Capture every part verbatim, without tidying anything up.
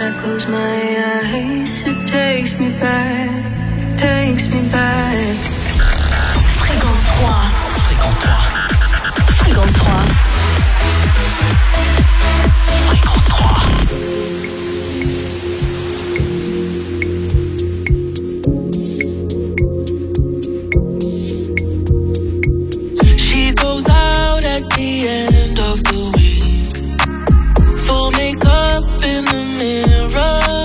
I close my eyes, it takes me back, takes me back. Fréquence trois. Fréquence trois. Fréquence trois. Fréquence trois. She goes out at the end of the week, full makeup in the mirror,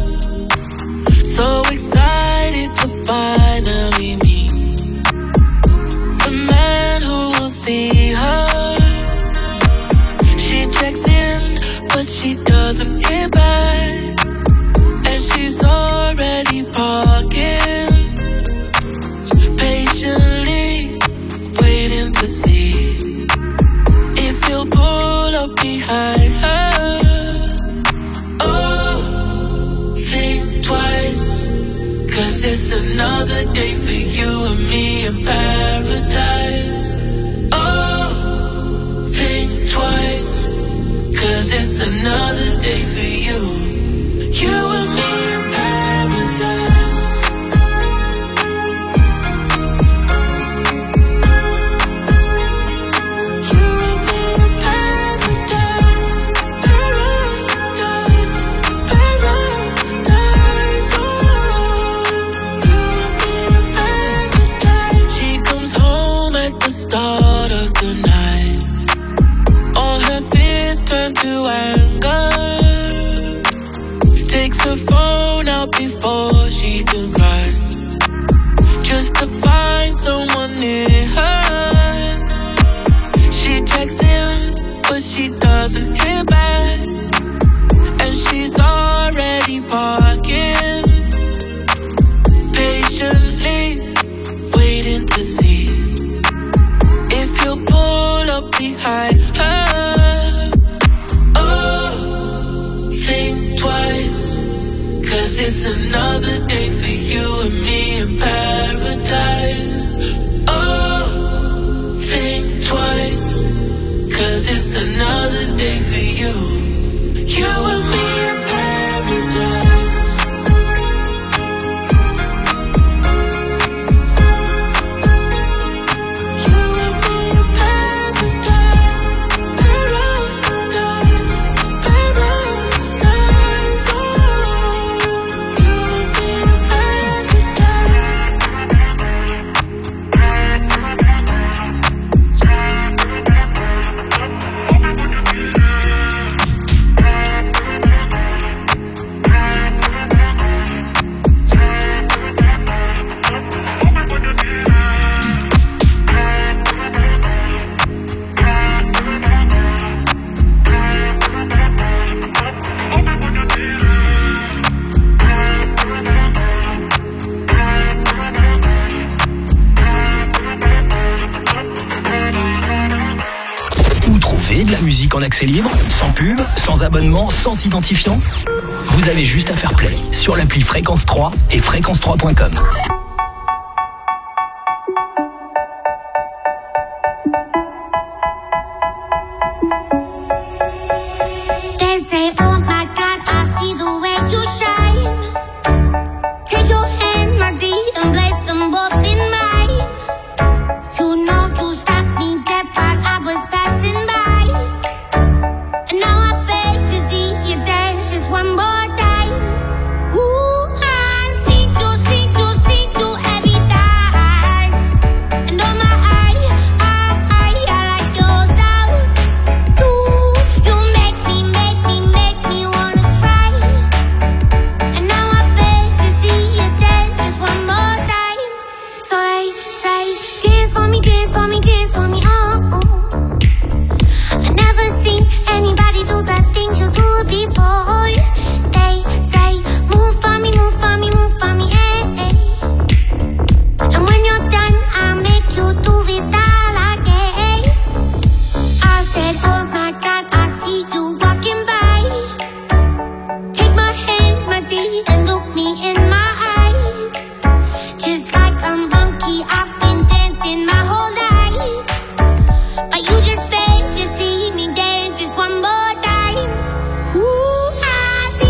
so excited to finally meet the man who will see her. She checks in, but she doesn't hear back, and she's already parking, patiently waiting to see if you'll pull up behind her. Oh, think twice, cause it's another day for you and me in paradise. Oh, think twice, cause it's another day for you, you and me in paradise. Start of the night, all her fears turn to anger. Takes her phone out before she can cry, just to find someone near her. She checks in, but she doesn't hear back, and she's already parking, patiently waiting to see if you'll pull up behind her. Oh, think twice, cause it's another day for you and me in paradise. Oh, think twice, cause it's another day for you, you and me in paradise. De la musique en accès libre, sans pub, sans abonnement, sans identifiant. Vous avez juste à faire play sur l'appli Fréquence trois et fréquence trois point com. You just beg to see me dance just one more time. Ooh, I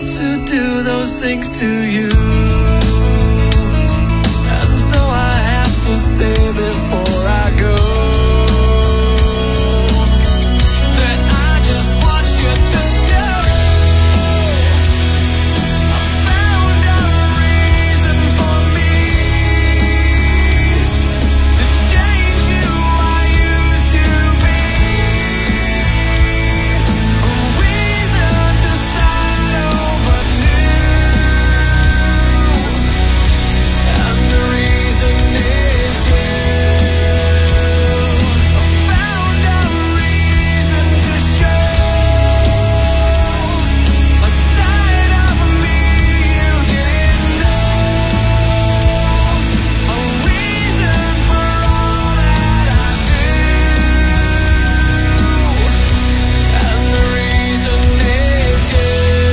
to do those things to you. And so I have to say before I go that I just want you to know I found a reason for me to change who I used to be. A reason to start over new. And the reason is you. I found a reason to show a side of me you didn't know. A reason for all that I do. And the reason is you.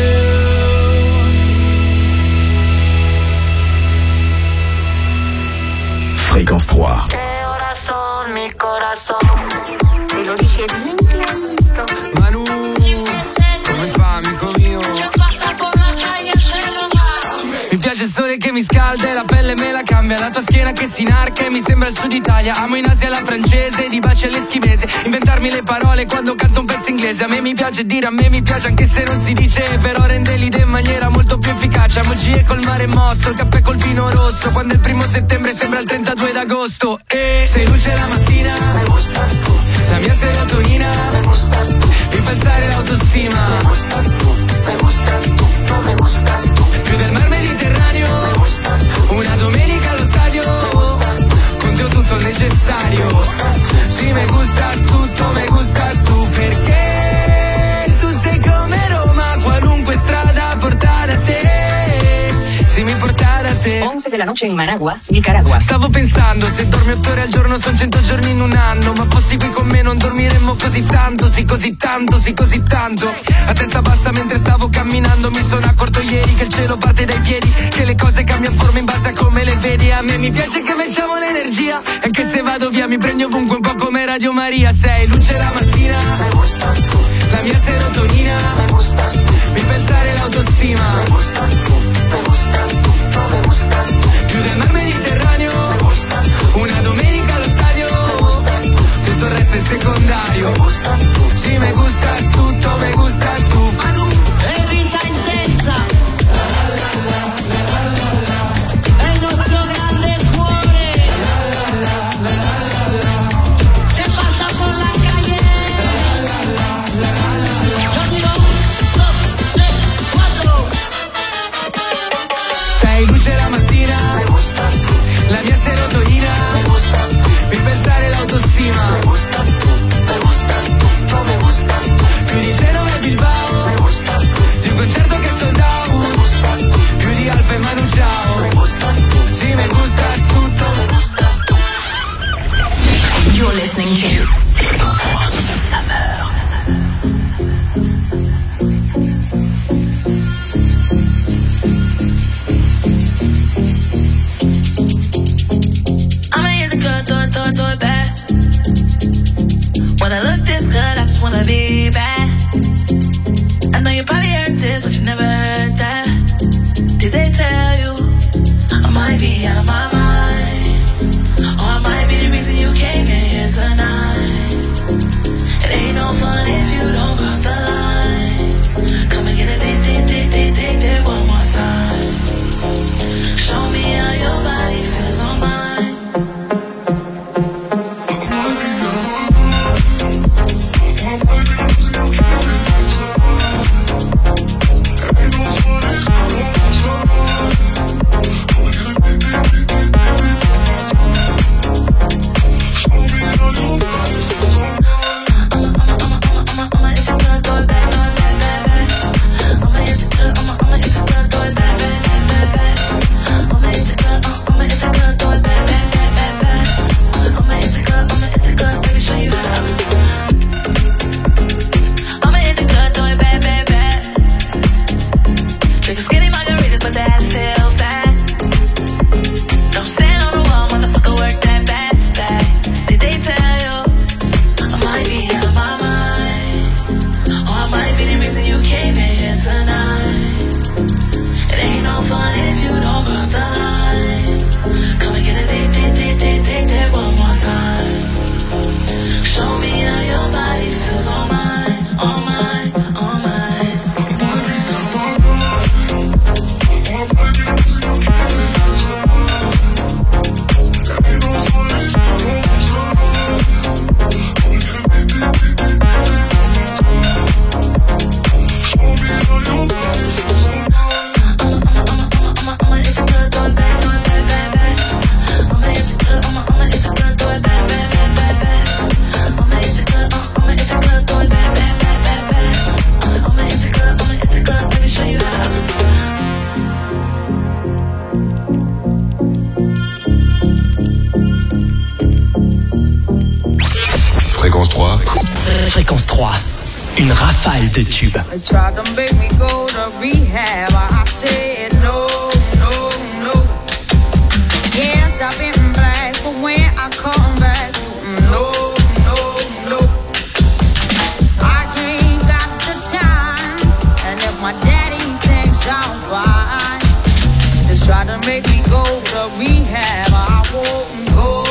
Fréquence trois. Corazón, mi corazón. Te lo dije bien clarito. Manu, come fa, amico mio? ¿Qué pasa por la calle? Se lo va. Mi piace il sole che mi scalda e la pelle me la cambia. La tua schiena che si inarca e mi sembra il sud Italia. Amo in Asia la francese, di baci all'eschimese. Inventarmi le parole quando canto un pezzo inglese. A me mi piace dire, a me mi piace anche se non si dice. Però rende l'idea in maniera molto più efficace. Emoji col mare mosso, il caffè col vino rosso. Quando è il primo settembre sembra il trentadue d'agosto. E sei luce la mattina, me gustas tu. La mia serotonina, me gustas tu. Mi fa alzare l'autostima, me gustas tu. Me gustas tu, no me gustas tu. Più del mar Mediterraneo, me gustas tu. Una domenica allo stadio, me gustas tu. Con te ho tutto il necessario, me gustas tu. Sì, me gustas tutto, me gustas tu. Perché tu sei come Roma, qualunque strada porta da te. Sì, mi porta da te. once de la noche en Managua, Nicaragua. Stavo pensando, se dormi otto ore al giorno sono cento giorni in un anno. Ma fossi qui con me non dormiremmo così tanto. Sì, così tanto, sì, così tanto. A testa bassa mentre stavo camminando. Mi sono accorto ieri che il cielo batte dai piedi. Che le cose cambiano forma in base a come le vedi. A me mi piace che facciamo l'energia. Anche se vado via mi prendi ovunque, un po' come Radio Maria. Sei luce la mattina, me gustas tu. La mia serotonina, me gustas tu. Mi fa alzare l'autostima, me gustas tu. Me gustas tu, no me gustas tu. Più del mar Mediterraneo, me gustas tu. Una domenica allo stadio, me gustas tu. Tutto il resto è secondario, me gustas tu. Sì, me gustas tutto, me gustas tu. Manu, è vita intensa. È il nostro grande cuore. Se passa por la calle. Yo digo un, dos, tres, cuatro. Sei luce la mattina, me gustas tu. La mia serotonina, me gustas tu. Mi fa alzare l'autostima, me gustas tu. Me gustas tu, no me gustas tu. Più di Genova e Bilbao, me gustas tu. Di un concerto che è sold out, me gustas tu. Più di Alfa e Manu Ciao, me gustas tu. Sì, me gustas tutto, me gustas tu. You're listening to Summer. I'ma hit the good, do it, do it, do it bad. When I look this good, I just wanna be bad. I know you probably heard this, but you never heard that. Did they tell you I might be out of my mind? Or I might be the reason you came in here tonight. It ain't no fun if you don't cross the line. Come and get it, date, date, date, date, date, date one more time. Show me how your body feels on mine. all mine, all mine. Fréquence trois, une rafale de tubes. They tried to make me go to rehab. I said no, no, no. Yes, I've been black, but when I come back, no, no, no. I ain't got the time, and if my daddy thinks I'm fine, they try to make me go to rehab. I won't go.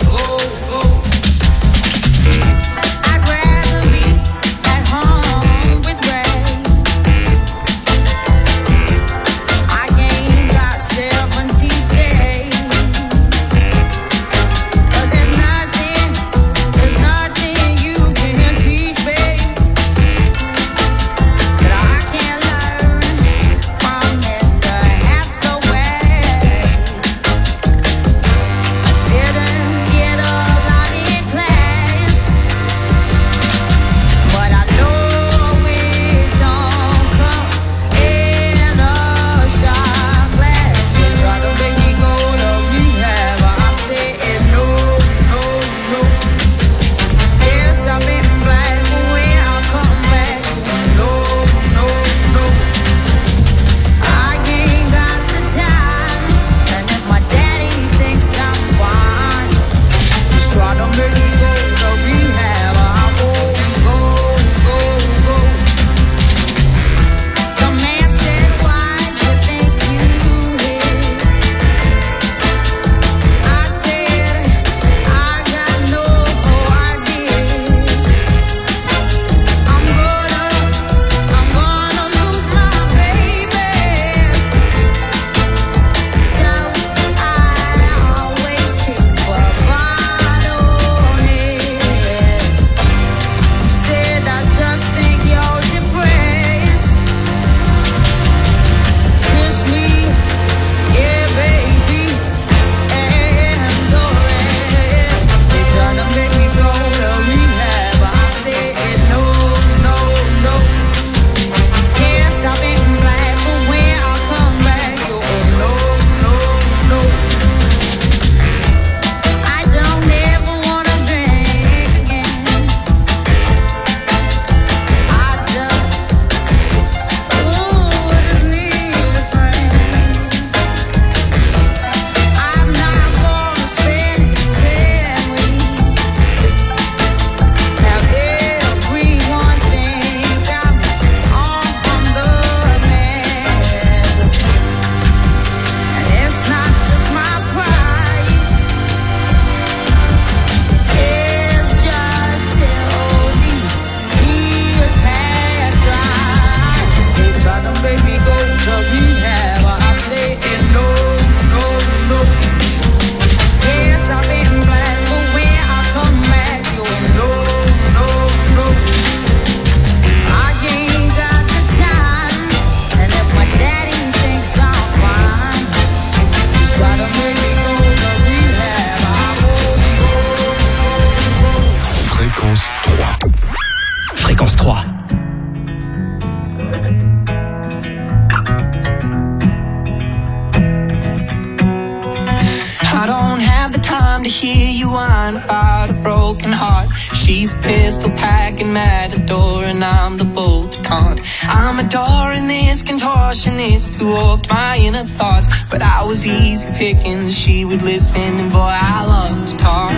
She's pistol packing matador and I'm the bolt con. I'm adoring this contortionist who warped my inner thoughts. But I was easy picking, she would listen, and boy, I love to talk.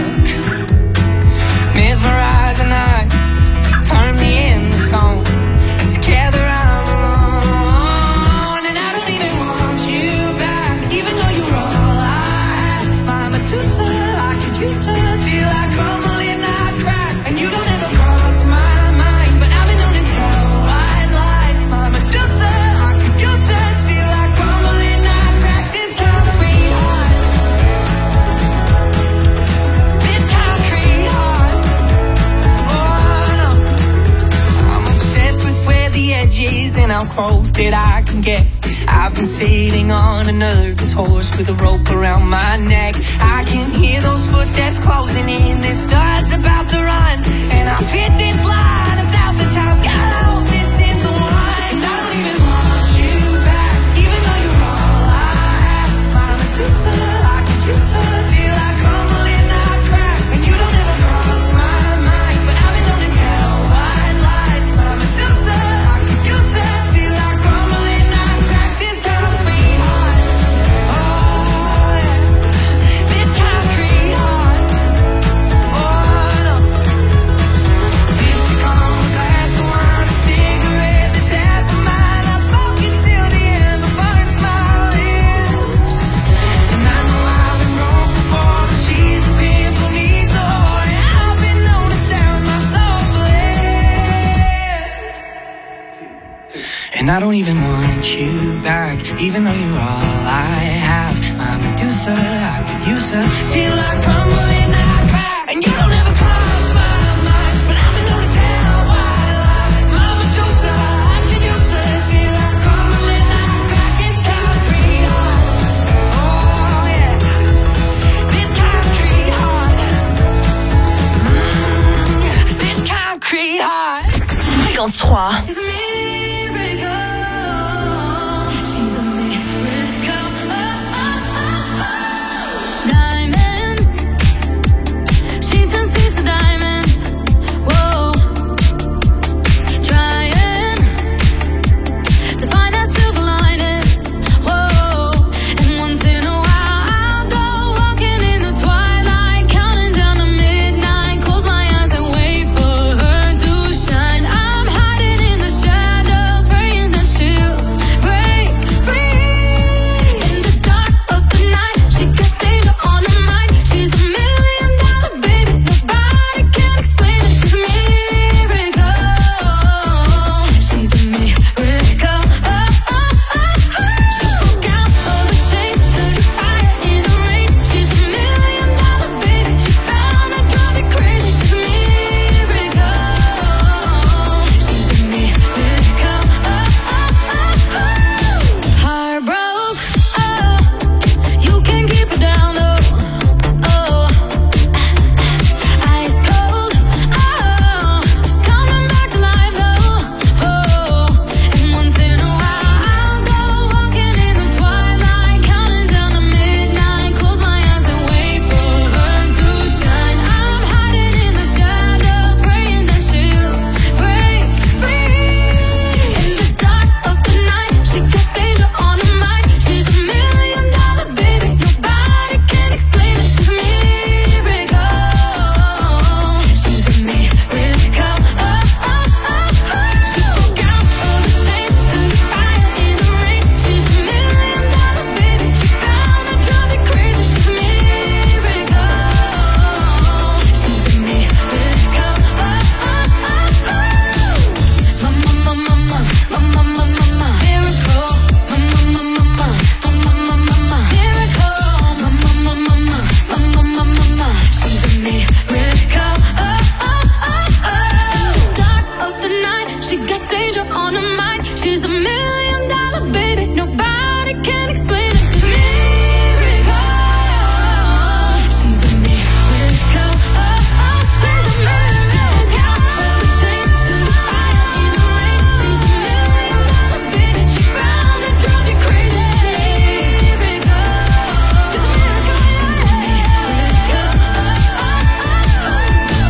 Mesmerizing eyes turn me into stone, and together I'm alone. And I don't even want you back, even though you're all I have. My Medusa, I could use her till I crumble and I crack. And you don't ever cross my mind, but I've been known to edges and how close that I can get. I've been sailing on a nervous horse with a rope around my neck. I can hear those footsteps closing in, this star's about to run, and I've hit this line a thousand times. God, I hope this is the one. And I don't even want you back, even though you're all I have. My Medusa, I could use her till I crumble and I crack. And you don't ever cross my mind, but I've been known to tell white lies. My Medusa, I could use her till I crumble and I crack. This concrete heart, oh yeah, this concrete heart, oh no. Lipstick on a glass of wine, a cigarette that's half of mine. I'll smoke it till the end, but burns my lips. And I know I've been wrong before, but she's a pimple needs a whore, and I've been known to sound my soul blessed. And I don't even want you back, even though you're all I have. My Medusa, I could use her till I crumble and I crack. And you don't ever cross my mind, but I've been known to tell white lies. My Medusa, I could use her till I crumble and I crack. This concrete heart, oh yeah, this concrete heart, mm, yeah, this concrete heart. Fréquence trois. Diamonds, she turns keys to diamonds. Whoa, trying to find that silver lining. Whoa, and once in a while I'll go walking in the twilight, counting down to midnight. Close my eyes and wait for her to shine. I'm hiding in the shadows, praying that she'll break free. In the dark of the night, she got danger on her mind. She's a million dollar baby, nobody can explain it. She's a miracle. She's a miracle. Oh, oh, oh, oh. She broke out of the chains, turned to fire in the rain. She's a million dollar baby. She found to drive you crazy. She's a miracle. She's a miracle. Oh, oh, oh, oh. Heart broke. Oh, you can keep it down though. Oh, ice cold. Oh, she's coming back to life though. Oh, and once in a while I'll go walking in the twilight, counting down to midnight. Close my eyes and wait for her to shine. I'm hiding in the shadows, praying that she'll break free. In the dark of the night, she got danger on her mind. She's a million dollar baby, nobody can explain it. She's a miracle. She's a miracle. Oh, oh, oh, oh. She broke out of the chains, turned to fire in the rain. She's a million dollar baby. She found to drive you crazy. She's a miracle. She's a miracle. Oh, oh, oh, oh. Mama, mama, mama, mama, mama, miracle. Mama, mama, mama, mama, mama, miracle. Mama, mama, mama, mama, mama, she's a miracle. Oh, oh, oh, oh. Dark of the night, she got danger on her mind. She's a million dollar baby, nobody can explain it. She's a miracle. She's a miracle. Oh, oh, she's a miracle. Of the chains to the fire in the rain. She's a million dollar baby. She found to drive you crazy. She's a miracle. She's a miracle. She's a miracle. Oh, oh, oh,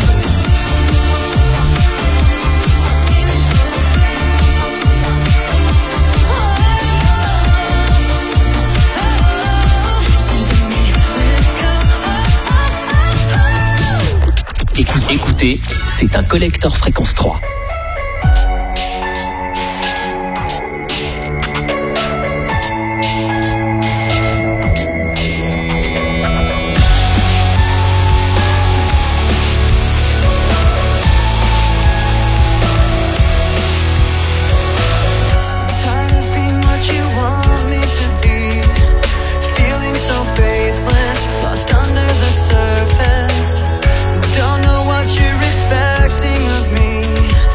Écoute- Écoutez, c'est un collector fréquence trois. Tired of being what you want me to be, feeling so faithless, lost under the surface. Don't know what you're expecting of me.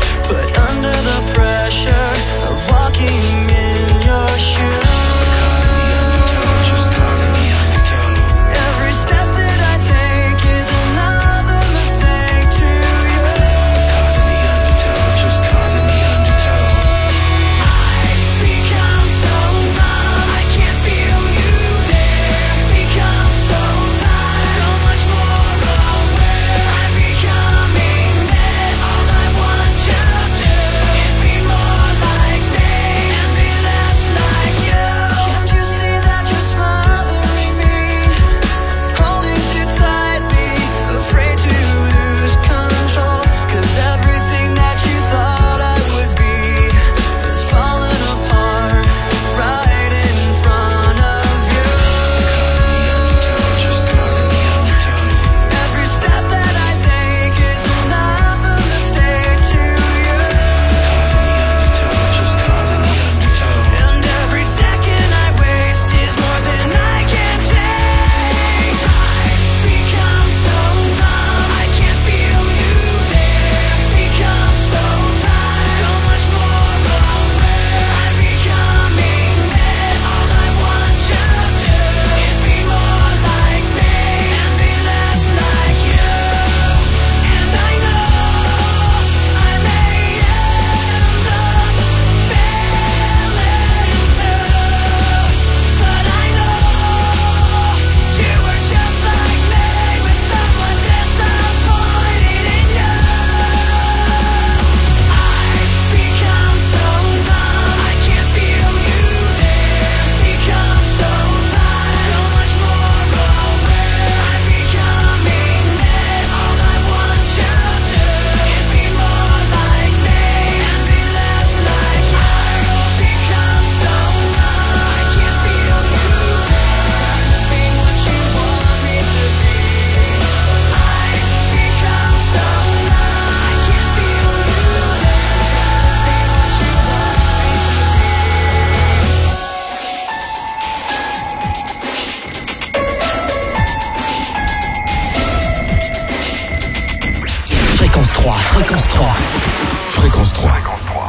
Fréquence trois.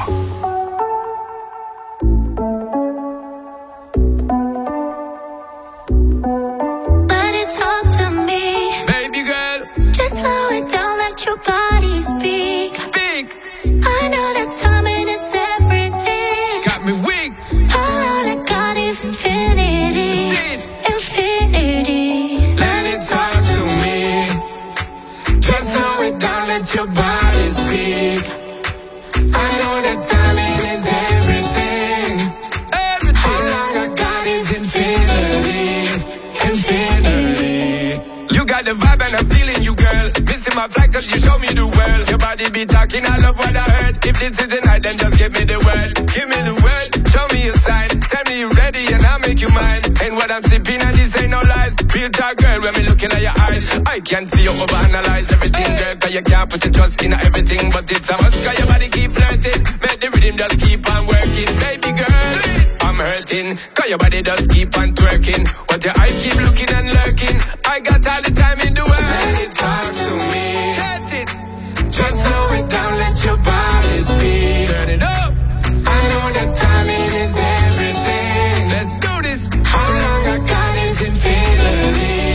Let it talk to me. Baby girl, Just slow it down, let your body speak. speak. I know that timing is everything. Got me weak. All I got is infinity. Sit. Infinity. Let it talk to me. Just slow it down, let your body speak. I know that timing is everything. Everything. All I got is infinity. Infinity. You got the vibe and I'm feeling you, girl. Missing my flight cause you show me the world. Your body be talking, I love what I heard. If this is the night, then just give me the word. Give me the word, show me a sign. Tell me you're ready and I'll make you mine. Ain't what I'm sipping and this ain't no lies. Real talk, girl, when me looking at your eyes. I can see you overanalyze everything, girl. Cause you can't put your trust in everything. But it's a must cause your body keep flirting. Make the rhythm just keep on working. Baby girl, I'm hurting. Cause your body does keep on twerking. But your eyes keep looking and lurking. I got all the time in the world. Let it talk to me. Set it. Just slow it down, let your body speak. Turn it up. I know that timing is everything. Let's do this. How long I got is infinity.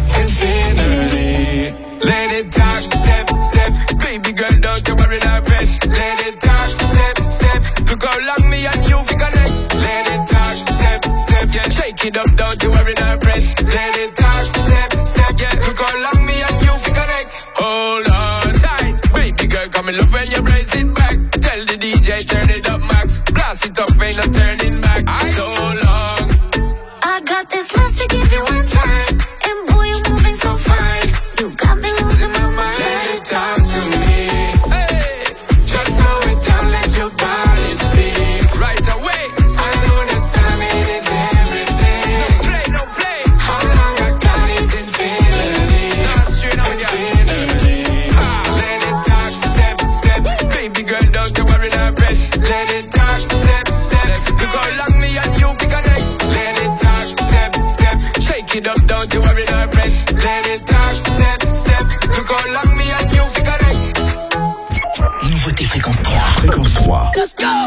Infinity. Let it talk, step, step. Baby girl, don't you worry, not fret. Let it talk, step, step. Look how long me and you fi connect. Let it talk, step, step. Yeah, shake it up, don't you worry, not fret. Let it talk, step, step. Yeah, look how long me and you fi connect. Hold on tight, baby girl, come in love when you brace it back. Tell the D J turn it up max. Blast it up, ain't no turning back. So long. I got this love to give you one time. And boy, you're moving so fine. You got me losing my mind. Let it talk to me. Hey, just slow it down, let your body speak. Right away. I know that timing is everything. No play, no play. How long I got is infinity. Nah, straight up, infinity. Ha, let it talk, step, step. Baby girl, don't you worry, not fret. Let it talk, step, step. Look how long me and you fi connect. Let it talk, step, step. Shake it up, don't you worry, not fret. Let it talk, step, step. Look how long me and you fi connect. Nouveauté Fréquence trois. Fréquence trois. Let's go.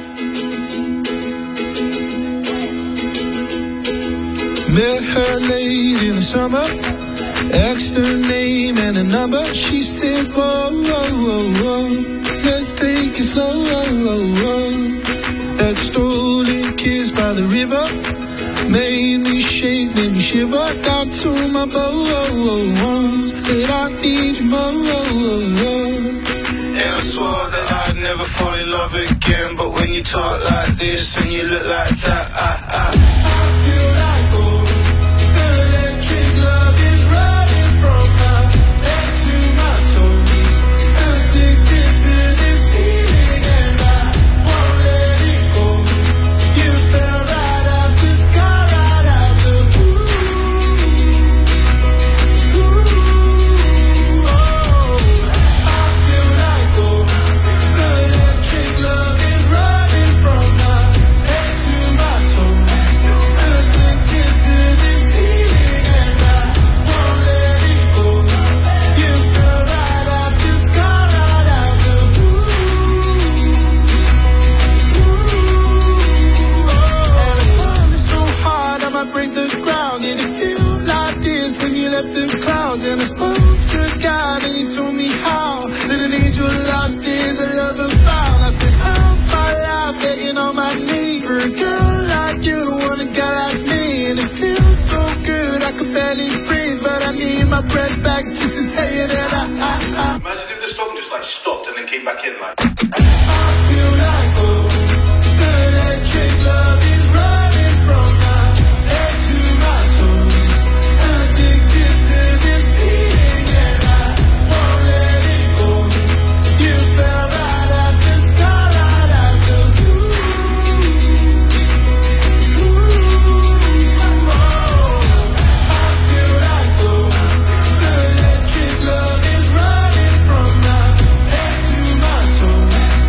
Met her late in the summer, asked her name and a number. She said, whoa, whoa, whoa, whoa, let's take it slow. That stolen kiss by the river made me shake, made me shiver. Got to my bones that I need you more. And I swore that I'd never fall in love again. But when you talk like this and you look like that, I, I, I feel like gold. The electric love is running from my head to my toes. Addicted to this feeling and I won't let it go. You fell right out the sky, right out the blue. Ooh, oh, I feel like gold. The electric love is running from my head to my toes. Addicted to this feeling and I won't let it go. You fell right out the sky, right out the blue. And I found it so hard I might break the ground. Did it feel like this when you left the clouds? And I spoke to God and he told me how that an angel lost is a lover found. I spent half my life begging on my knees for a girl like you to want a guy like me. And it feels so good I could barely breathe, but I need my breath back just to tell you that I, I, I Imagine if the song just like stopped and then came back in like. I feel like gold. The electric love is running from my head to my toes. Addicted to this feeling and I won't let it go. You fell right out the sky, right out the blue. Ooh, oh, I feel like gold. The electric love is running from my head to my toes.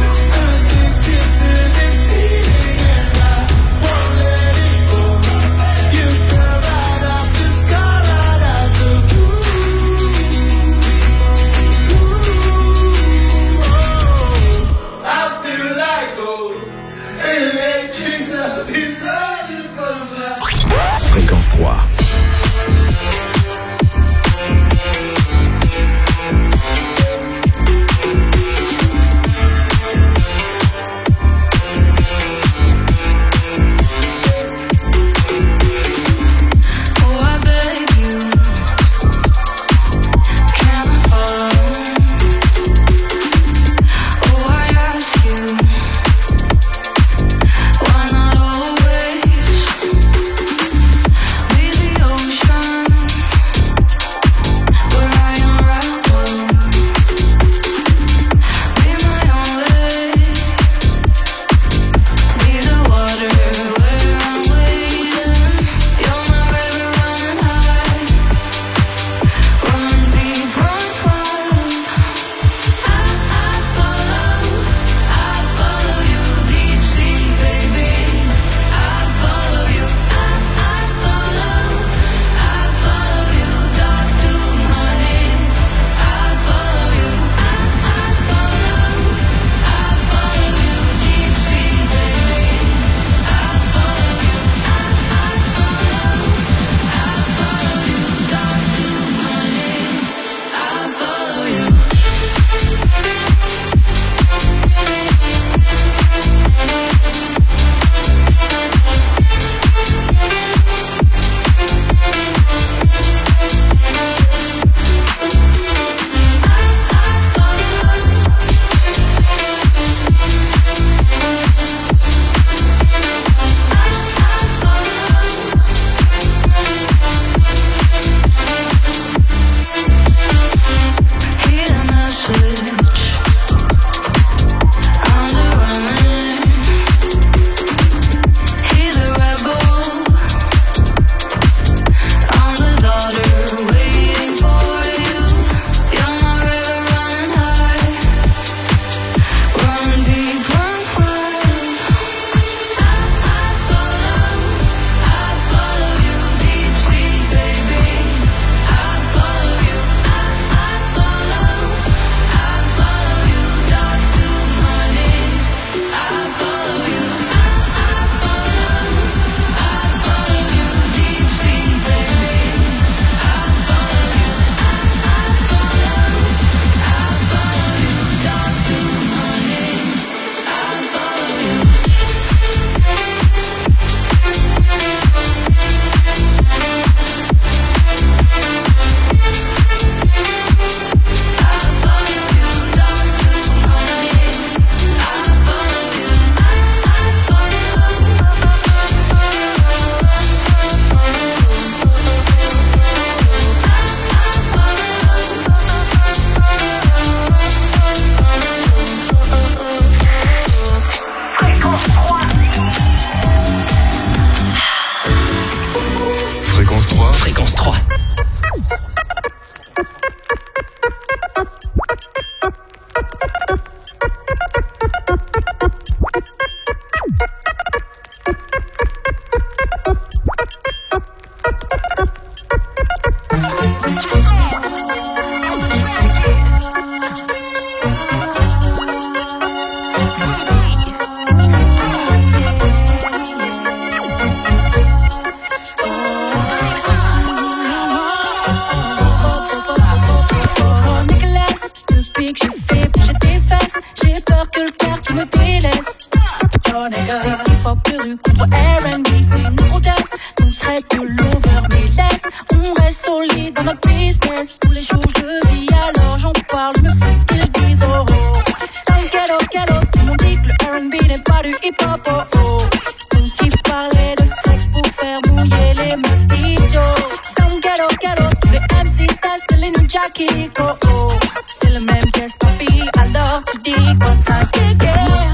que le quartier me délaisse. C'est hip-hop de rue contre R and B, c'est une proteste. On traite de l'over mais laisse. On reste solide dans notre business. Tous les jours je le vis alors j'en parle, me fous ce qu'ils disent. Oh oh, dans le ghetto, ghetto, tout le monde dit que le R and B n'est pas du hip-hop. Oh oh, on kiffe parler de sexe pour faire mouiller les meufs idiots. Dans le ghetto, ghetto, tous les M C testent les new Jackie. Oh oh, c'est le même geste papi, alors tu dis quoi de ça kéké.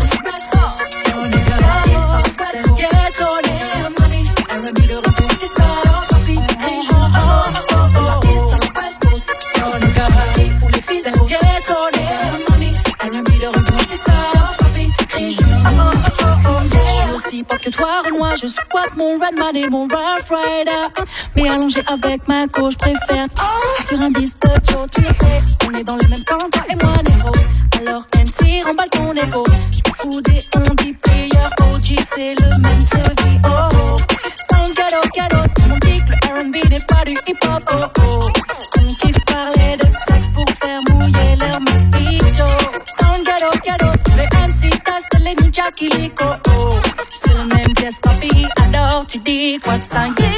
Pas que toi, Renoir, je squatte mon Redman et mon Rough Rider. Mais allongé avec ma gauche, préfère sur un disque de Joe, tu le sais. On est dans le même camp, toi et moi, négro. Alors M C, remballe ton ego. J'me fous des on dit player, O G, c'est le même sevi. Oh oh, dans le ghetto, ghetto, tout le monde dit que le R and B n'est pas du hip-hop. Oh oh, on kiffe parler de sexe pour faire mouiller leur meuf idiots. Dans le ghetto, ghetto, tous les M C testent les new Jackie Lico. Oh, c'est le même geste papi, alors tu dis quoi de ça, yeah.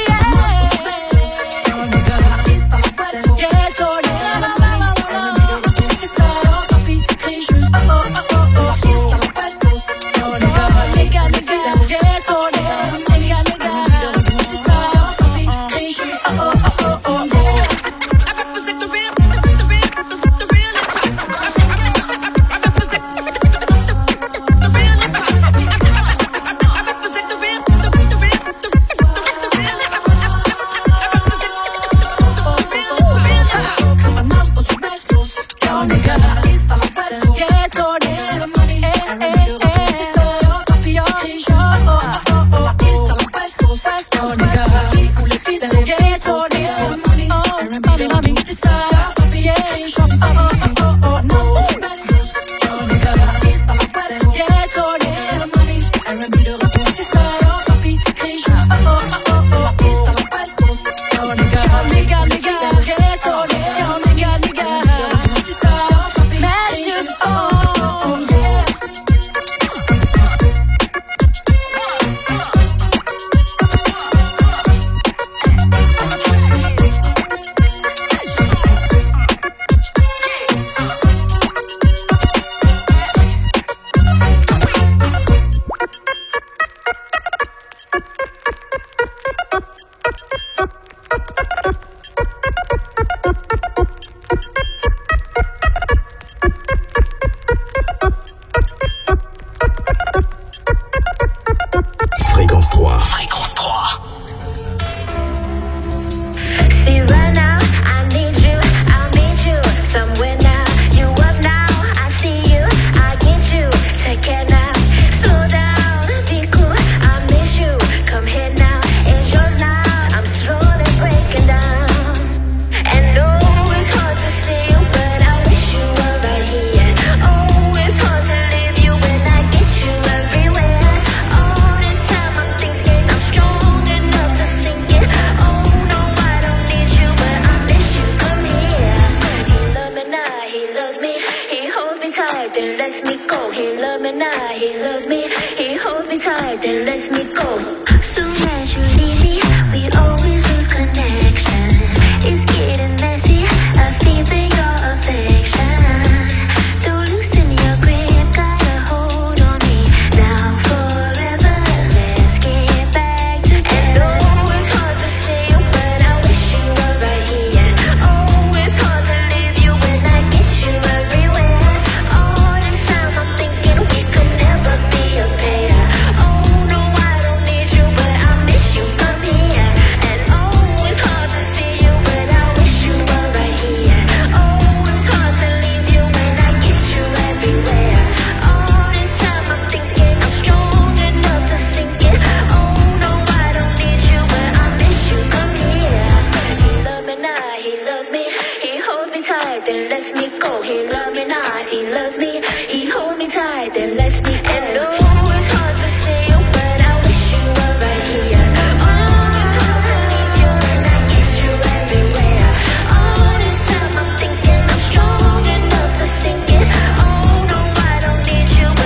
You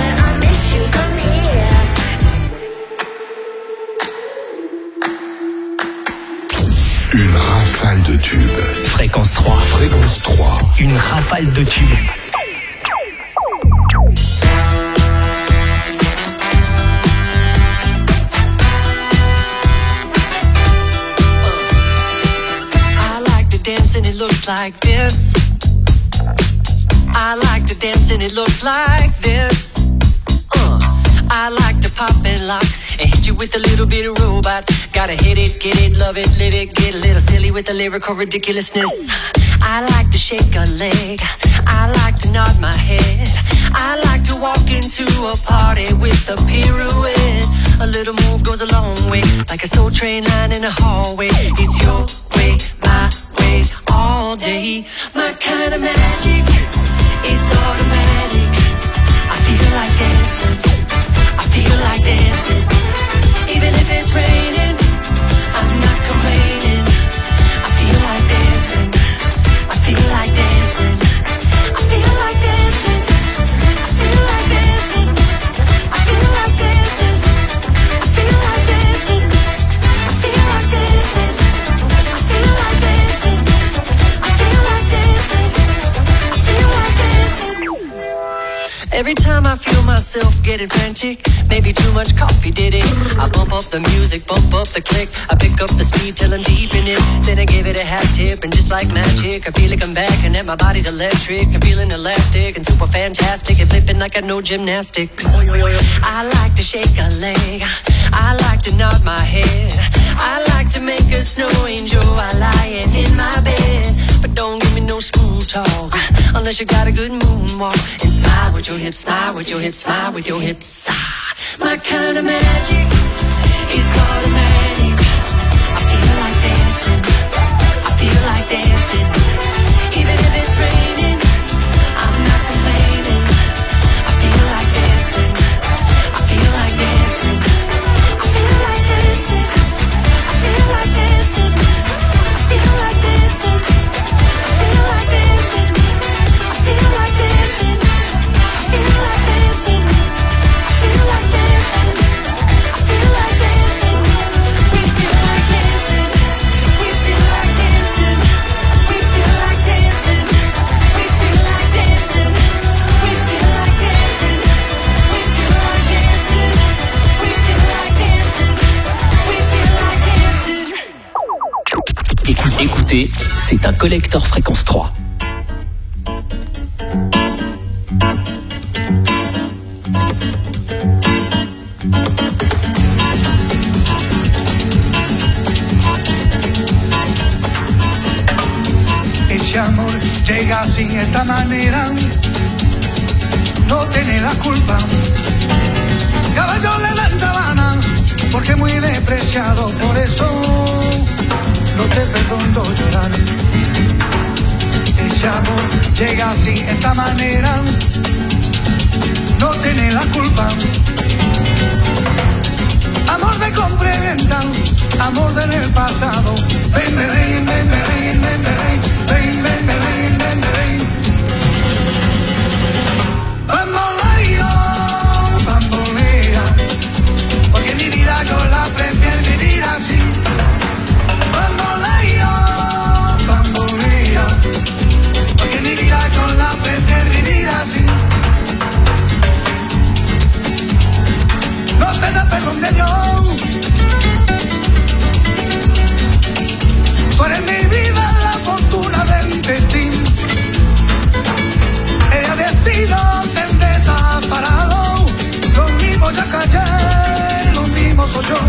une rafale de tubes. Dance and it looks like this. I like to dance and it looks like this. Uh, I like to pop and lock and hit you with a little bit of robot. Gotta hit it, get it, love it, live it, get a little silly with the lyrical ridiculousness. I like to shake a leg. I like to nod my head. I like to walk into a party with a pirouette. A little move goes a long way, like a soul train line in a hallway. It's your way, my way, all day. My kind of magic is automatic. I feel like dancing. I feel like dancing. Even if it's raining, I'm not complaining. I feel like dancing. I feel like dancing. I feel like dancing. I feel like dancing. I feel like dancing. I feel like dancing. I feel like dancing. I feel like dancing. I feel like dancing. I feel like dancing. Every time I feel myself getting frantic, maybe too much coffee did it. I bump up the music, bump up the click. I pick up the speed till I'm deep in it. Then I give it a half tip, and just like magic, I feel like I'm back and that my body's electric. I'm feeling elastic and super fantastic and flipping like I know gymnastics. I like to shake a leg. I like to nod my head. I like to make a snow angel while lying in my bed. But don't give me no smooth talk unless you got a good moonwalk. And smile with your hips, smile with your hips, smile with your hips. Ah, my kind of magic is automatic. I feel like dancing. I feel like dancing. Even if it's raining, I'm not complaining. I feel like dancing. I feel like dancing. I feel like dancing. I feel like dancing. I feel like dancing. I feel like dancing. I feel like dancing. I feel like dancing. I feel like dancing. I feel like dancing. We feel like dancing. We feel like dancing. We feel like dancing. We feel like dancing. We feel like dancing. We feel like dancing. We feel like dancing. We feel like dancing. Écoutez, écoutez, c'est un collector fréquence trois. Ese amor llega así, esta manera, no tiene la culpa. Caballo le dan sabana, porque muy despreciado, por eso no te perdono llorar. Ese amor llega así, esta manera, no tiene la culpa. Amor de compra y venta, amor del pasado. Ven, ven, ven, ven, ven, ven, ven, ven, ven, ven, ven, ven, ven. Bamboleo, bambolea, porque mi vida yo la prefiero vivir así. Bamboleo, bambolea, porque mi vida yo la prefiero vivir así. No te da perdón de Dios. Tú eres mi vida, la fortuna del destino. El destino te desaparado. Lo mismo ya callé, lo mismo soy yo.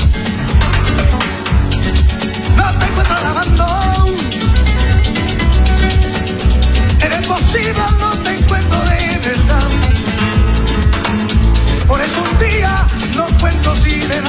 No te encuentro lavando. Eres posible, no te encuentro de verdad. Por eso un día no encuentro si de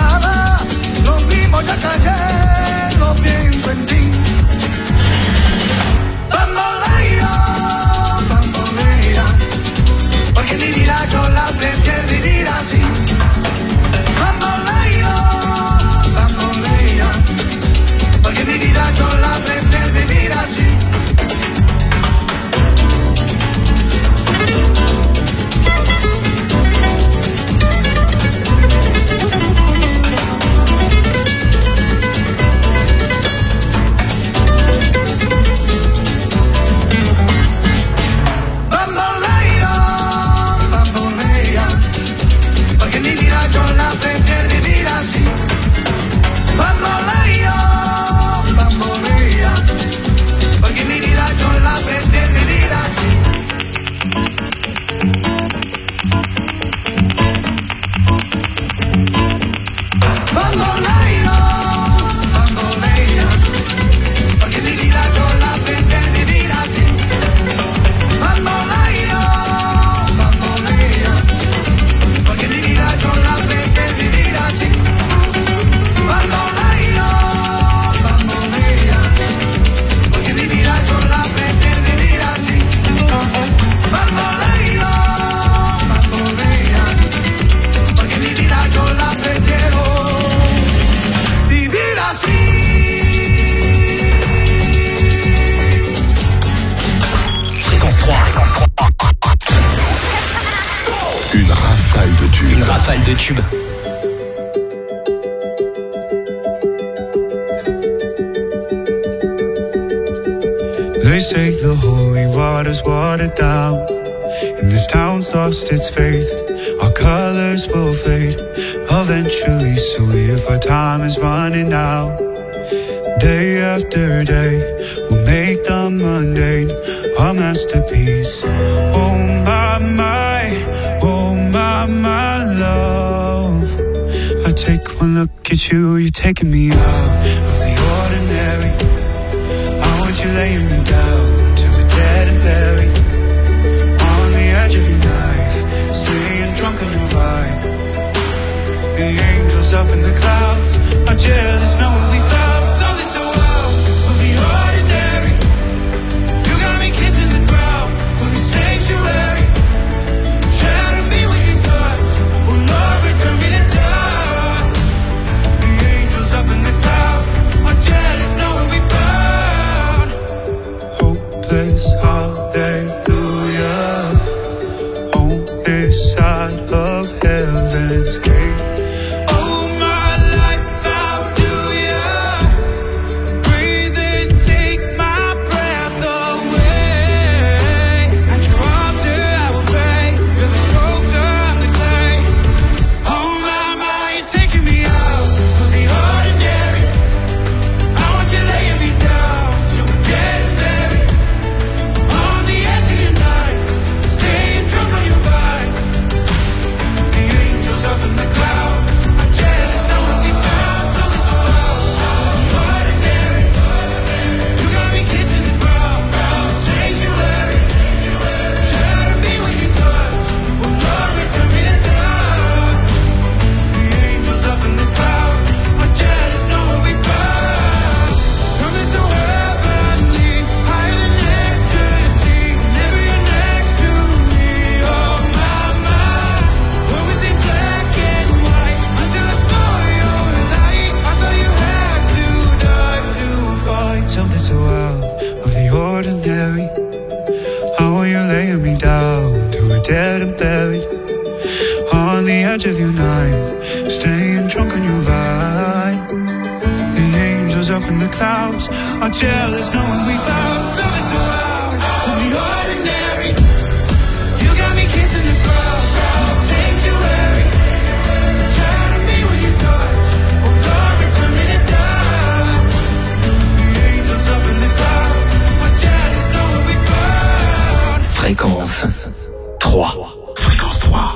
tubes. Une rafale de tubes. They say the holy water's watered down, and this town's lost its faith. Our colors will fade eventually, so if our time is running out, day after day, we'll make the mundane our masterpiece. Oh my, my, oh my, my love, I take one look at you, you're taking me out of the ordinary. I want you laying me down to a dead and buried on the edge of your knife, staying drunk on your vine. The angels up in the clouds are jealous knowing we found something so out of the ordinary. You got me kissing the ground for the sanctuary. Shadow me when you touch, oh Lord, return me to dust. The angels up in the clouds are jealous knowing we found hopeless hallelujah on this side of heaven's gate. Something so out of the ordinary. How are you laying me down to a dead and buried on the edge of your night, staying drunk on your vine. The angels up in the clouds are jealous knowing we found something so out of the ordinary. You got me kissing the ground, sanctuary. Shadow me when you touch, oh Lord, return me to dust. The angels up in the clouds are jealous knowing we found. Fréquence trois. Fréquence trois.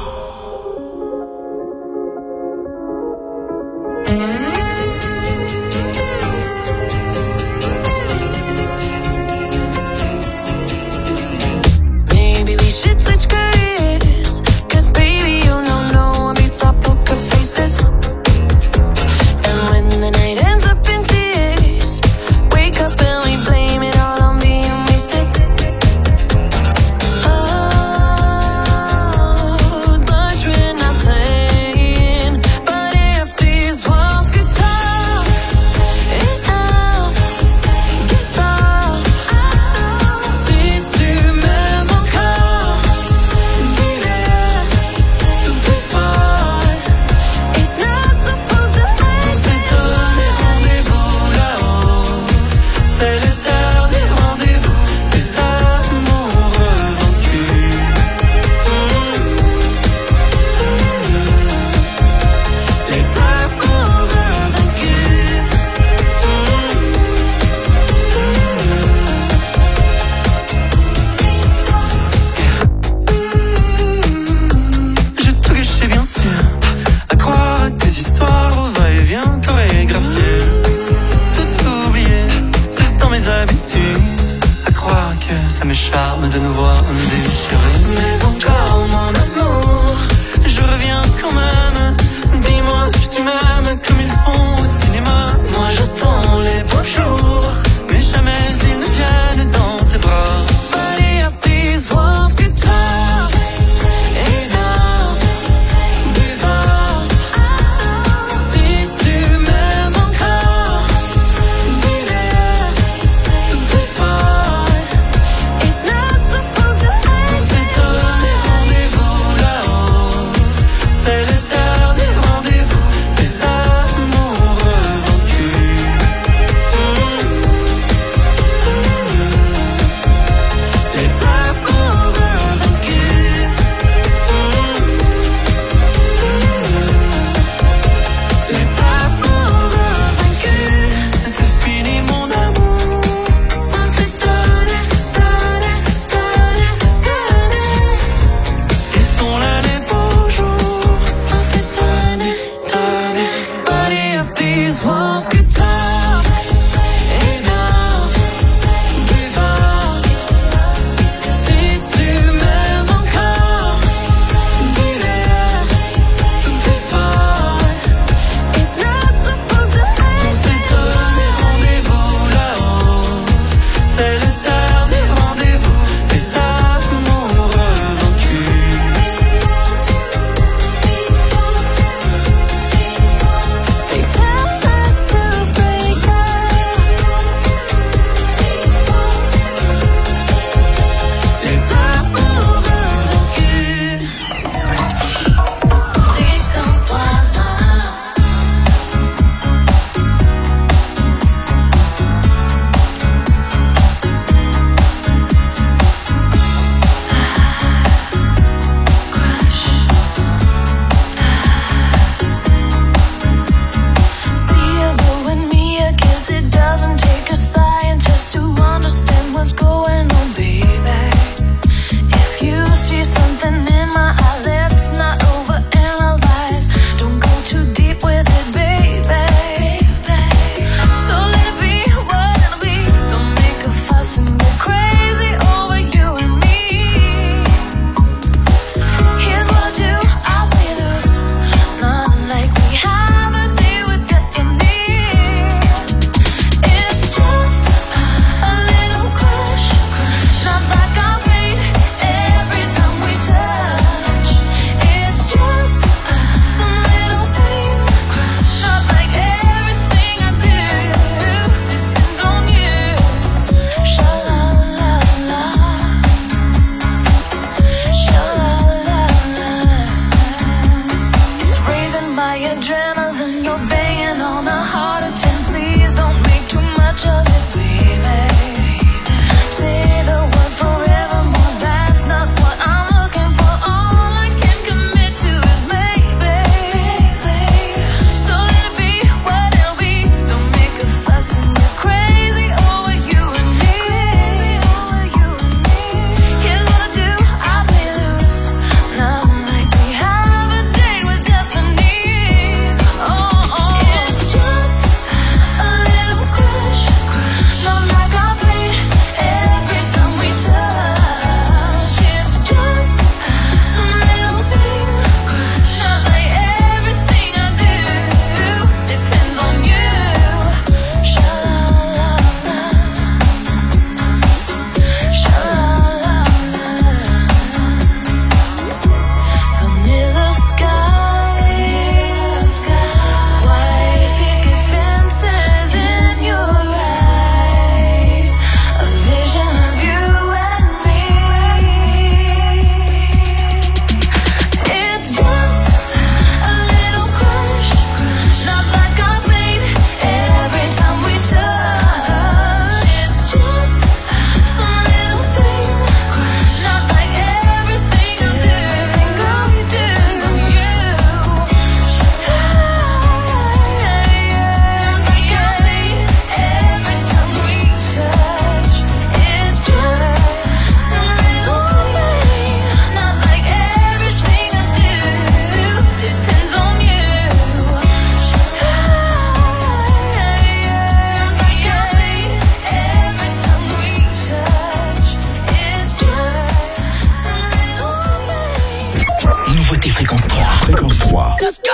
Fréquence trois. Fréquence trois. Let's go.